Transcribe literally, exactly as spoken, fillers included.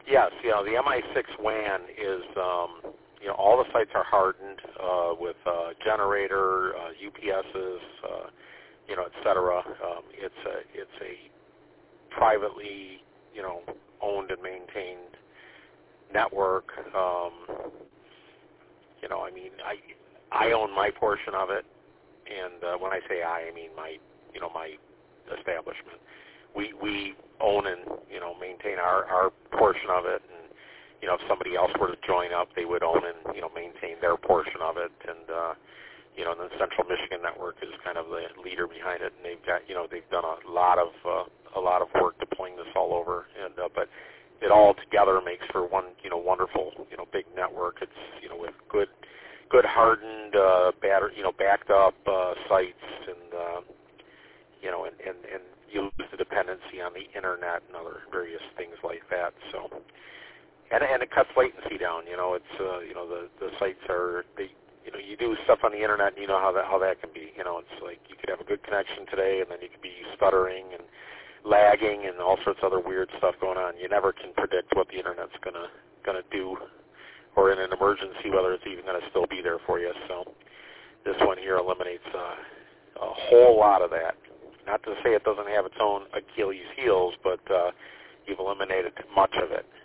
Yes, you know, the M I six W A N is, um, you know, all the sites are hardened uh, with uh, generator, uh, U P Ss, uh, you know, et cetera. Um, it's a it's a privately, you know, owned and maintained network. Um, you know, I mean, I I own my portion of it, and uh, when I say I, I mean my, you know, my establishment. We we own and, you know, maintain our, our portion of it, and, you know, if somebody else were to join up, they would own and, you know, maintain their portion of it, and, uh, you know, and the Central Michigan Network is kind of the leader behind it, and they've got, you know, they've done a lot of uh, a lot of work deploying this all over, and uh, but it all together makes for one, you know, wonderful, you know, big network. It's, you know, with good good hardened, uh, batter, you know, backed up uh, sites, and uh, you know, and, and, and you lose the dependency on the internet and other various things like that. So, and and it cuts latency down. You know, it's uh, you know the the sites are they you know you do stuff on the internet, and you know how that how that can be. You know, it's like you could have a good connection today, and then you could be stuttering and lagging and all sorts of other weird stuff going on. You never can predict what the internet's gonna gonna do, or in an emergency whether it's even gonna still be there for you. So, this one here eliminates uh, a whole lot of that. Not to say it doesn't have its own Achilles heels, but uh, you've eliminated much of it.